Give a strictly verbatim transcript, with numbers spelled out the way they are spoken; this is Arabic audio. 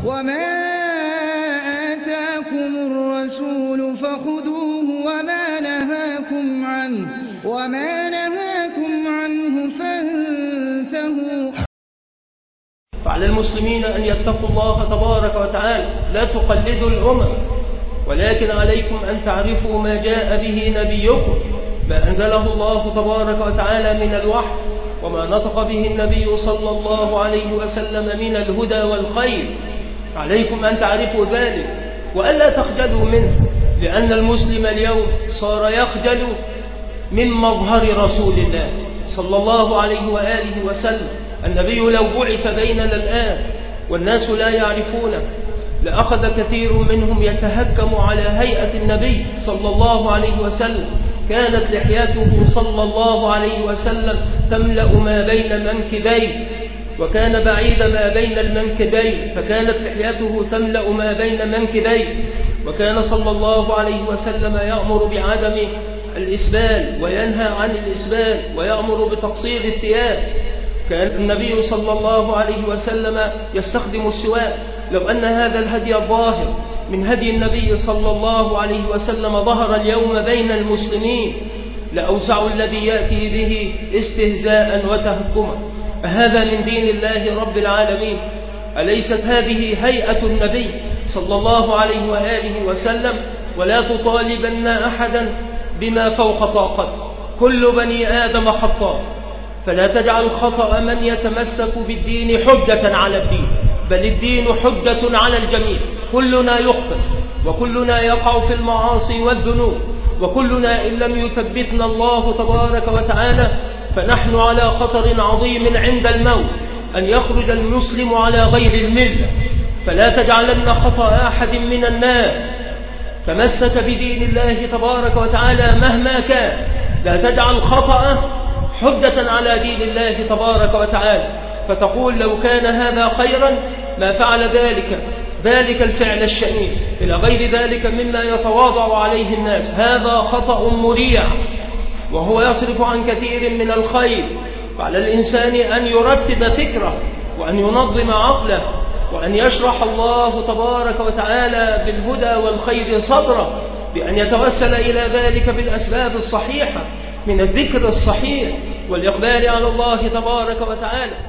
وما آتاكم الرسول فخذوه وما نهاكم عنه وما نهاكم عنه فانتهوا. فعلى المسلمين أن يتقوا الله تبارك وتعالى، لا تقلدوا الأمم، ولكن عليكم أن تعرفوا ما جاء به نبيكم، ما أنزله الله تبارك وتعالى من الوحي، وما نطق به النبي صلى الله عليه وسلم من الهدى والخير. عليكم أن تعرفوا ذلك وألا تخجلوا منه، لأن المسلم اليوم صار يخجل من مظهر رسول الله صلى الله عليه وآله وسلم. النبي لو بعث بيننا الآن والناس لا يعرفونه لأخذ كثير منهم يتهكم على هيئة النبي صلى الله عليه وسلم. كانت لحيته صلى الله عليه وسلم تملأ ما بين منكبيه، وكان بعيد ما بين المنكبين، فكانت لحيته تملأ ما بين منكبيه. وكان صلى الله عليه وسلم يأمر بعدم الإسبال وينهى عن الإسبال ويأمر بتقصير الثياب. كان النبي صلى الله عليه وسلم يستخدم السواك. لو أن هذا الهدي الظاهر من هدي النبي صلى الله عليه وسلم ظهر اليوم بين المسلمين لأوسع الذي يأتي به استهزاء وتهكما. هذا من دين الله رب العالمين؟ أليست هذه هيئة النبي صلى الله عليه وآله وسلم؟ ولا تطالبن أحدا بما فوق طاقته، كل بني آدم خطاء، فلا تجعل خطأ من يتمسك بالدين حجة على الدين، بل الدين حجة على الجميع. كلنا يخطئ وكلنا يقع في المعاصي والذنوب، وكلنا إن لم يثبتنا الله تبارك وتعالى فنحن على خطر عظيم عند الموت أن يخرج المسلم على غير الملة. فلا تجعلن خطأ أحد من الناس تمسك بدين الله تبارك وتعالى مهما كان، لا تجعل خطأ حجة على دين الله تبارك وتعالى فتقول لو كان هذا خيرا ما فعل ذلك ذلك الفعل الشنيع إلى غير ذلك مما يتواضع عليه الناس. هذا خطأ مريع وهو يصرف عن كثير من الخير. وعلى الإنسان أن يرتب فكره وأن ينظم عقله وأن يشرح الله تبارك وتعالى بالهدى والخير صدره، بأن يتوسل إلى ذلك بالأسباب الصحيحة من الذكر الصحيح والإقبال على الله تبارك وتعالى.